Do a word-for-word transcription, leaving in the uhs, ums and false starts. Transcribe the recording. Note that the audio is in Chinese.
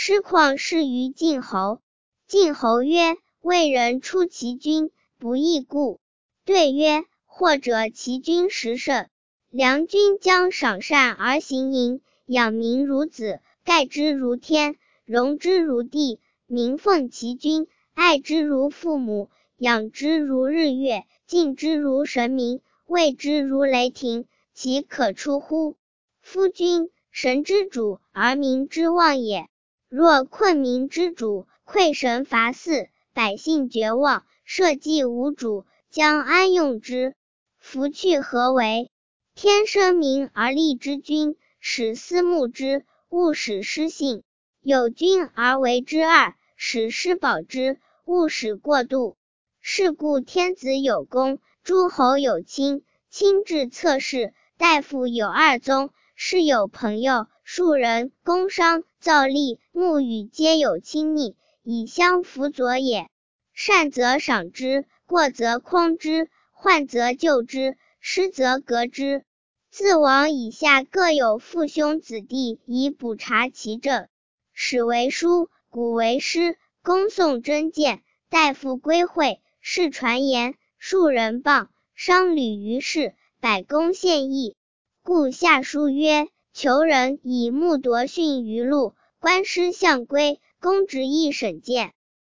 师旷事于晋侯。晋侯曰：魏人出其军，不义故。对曰：或者其军实胜，良军将赏善而行淫，养民如子，盖之如天，容之如地，民奉其君，爱之如父母，养之如日月，敬之如神明，畏之如雷霆，其可出乎？夫君，神之主而民之望也。若困民之主，溃神伐祀，百姓绝望，社稷无主，将安用之？夫去何为？天生民而立之君，使思慕之，勿使失信。有君而为之二，使师保之，勿使过度。是故天子有公，诸侯有卿，卿至侧室，大夫有二宗，士有朋友，庶人，工商，造吏，牧与皆有亲昵，以相辅佐也。善则赏之，过则匡之，患则救之，失则革之。自王以下各有父兄子弟，以补察其政。史为书，古为诗，公颂真谏，大夫归会，士传言，庶人谤，商旅于世，百工献议。故下书曰：求人以木夺训于禄，官师相归，公职一审谏。